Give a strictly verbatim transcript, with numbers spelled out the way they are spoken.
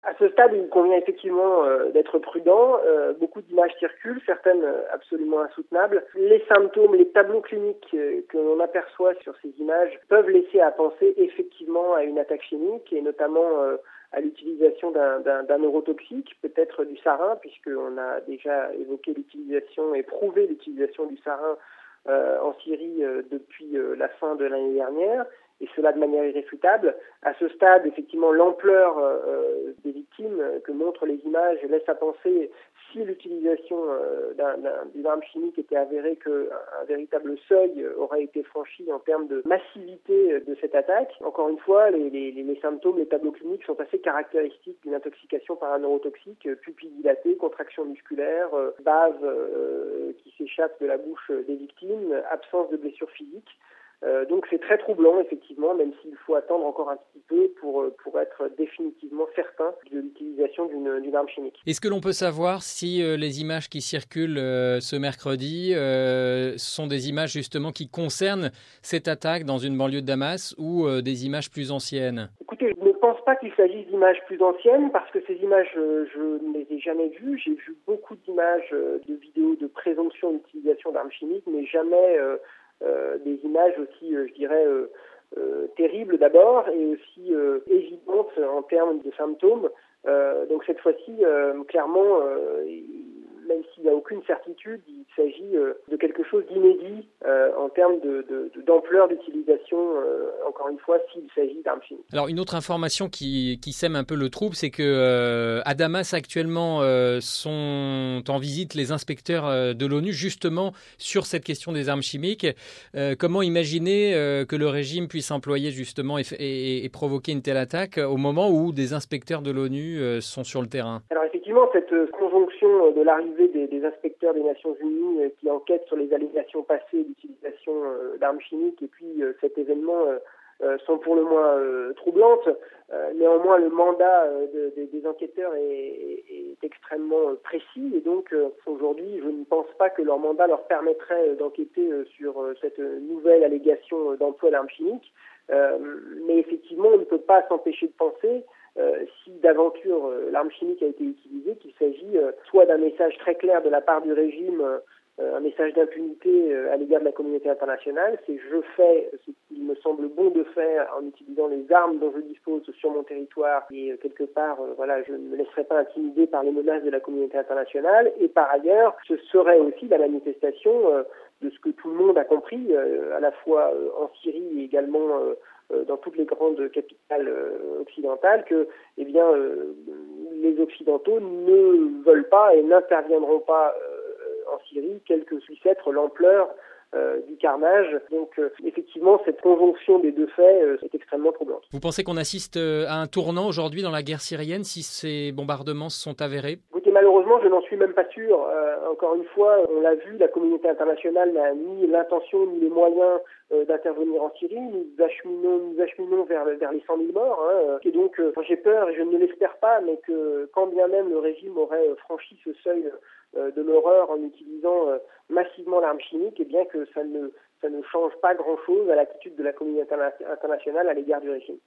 À ce stade, il convient effectivement euh, d'être prudent. Euh, beaucoup d'images circulent, certaines euh, absolument insoutenables. Les symptômes, les tableaux cliniques euh, que l'on aperçoit sur ces images peuvent laisser à penser effectivement à une attaque chimique et notamment euh, à l'utilisation d'un, d'un, d'un neurotoxique, peut-être du sarin, puisqu'on a déjà évoqué l'utilisation et prouvé l'utilisation du sarin euh, en Syrie euh, depuis euh, la fin de l'année dernière. Et cela de manière irréfutable. À ce stade, effectivement, l'ampleur euh, des victimes que montrent les images laisse à penser, si l'utilisation euh, d'un, d'un, d'une arme chimique était avérée, qu'un véritable seuil aurait été franchi en termes de massivité de cette attaque. Encore une fois, les, les, les symptômes, les tableaux cliniques sont assez caractéristiques d'une intoxication par un neurotoxique, pupille dilatée, contraction musculaire, euh, bave euh, qui s'échappe de la bouche des victimes, absence de blessures physiques. Euh, donc c'est très troublant effectivement, même s'il faut attendre encore un petit peu pour pour être définitivement certain de l'utilisation d'une, d'une arme chimique. Est-ce que l'on peut savoir si euh, les images qui circulent euh, ce mercredi euh, sont des images justement qui concernent cette attaque dans une banlieue de Damas ou euh, des images plus anciennes? Écoutez, je ne pense pas qu'il s'agisse d'images plus anciennes parce que ces images, euh, je ne les ai jamais vues. J'ai vu beaucoup d'images, euh, de vidéos de présomption d'utilisation d'armes chimiques, mais jamais euh, Euh, des images aussi, euh, je dirais, euh, euh, terribles d'abord et aussi euh, évidentes en termes de symptômes. Euh, donc cette fois-ci, euh, clairement, euh, même s'il n'y a aucune certitude, il s'agit euh, de quelque chose d'inédit euh, en termes de, de, de, d'ampleur d'utilisation, euh, encore une fois, s'il s'agit d'armes chimiques. Alors une autre information qui, qui sème un peu le trouble, c'est que euh, à Damas actuellement euh, sont en visite les inspecteurs euh, de l'ONU justement sur cette question des armes chimiques. Euh, comment imaginer euh, que le régime puisse employer justement et, et, et provoquer une telle attaque au moment où des inspecteurs de l'ONU euh, sont sur le terrain? Alors effectivement, cette conjonction de l'arrivée des, des inspecteurs des Nations Unies euh, qui enquêtent sur les allégations passées d'utilisation euh, d'armes chimiques et puis euh, cet événement euh, euh, sont pour le moins euh, troublantes. Euh, néanmoins, le mandat euh, de, de, des enquêteurs est, est, est extrêmement précis et donc euh, aujourd'hui, je ne pense pas que leur mandat leur permettrait d'enquêter euh, sur euh, cette nouvelle allégation d'emploi d'armes chimiques. Euh, mais effectivement, on ne peut pas s'empêcher de penser Euh, si d'aventure euh, l'arme chimique a été utilisée, qu'il s'agit euh, soit d'un message très clair de la part du régime, euh, un message d'impunité euh, à l'égard de la communauté internationale, c'est je fais ce qu'il me semble bon de faire en utilisant les armes dont je dispose sur mon territoire et euh, quelque part, euh, voilà, je ne me laisserai pas intimider par les menaces de la communauté internationale. Et par ailleurs, ce serait aussi la manifestation euh, de ce que tout le monde a compris, euh, à la fois euh, en Syrie et également euh, dans toutes les grandes capitales occidentales, que eh bien, euh, les Occidentaux ne veulent pas et n'interviendront pas euh, en Syrie, quelle que puisse être l'ampleur euh, du carnage. Donc euh, effectivement, cette conjonction des deux faits euh, est extrêmement troublante. Vous pensez qu'on assiste à un tournant aujourd'hui dans la guerre syrienne si ces bombardements se sont avérés? Écoutez, malheureusement, je n'en suis même pas sûr. Euh, encore une fois, on l'a vu, la communauté internationale n'a ni l'intention ni les moyens euh, d'intervenir en Syrie. Nous acheminons, nous acheminons vers, vers les cent mille morts. Hein, et donc, euh, j'ai peur, et je ne l'espère pas, mais que quand bien même le régime aurait franchi ce seuil euh, de l'horreur en utilisant euh, massivement l'arme chimique, et eh bien que ça ne, ça ne change pas grand-chose à l'attitude de la communauté interna- internationale à l'égard du régime.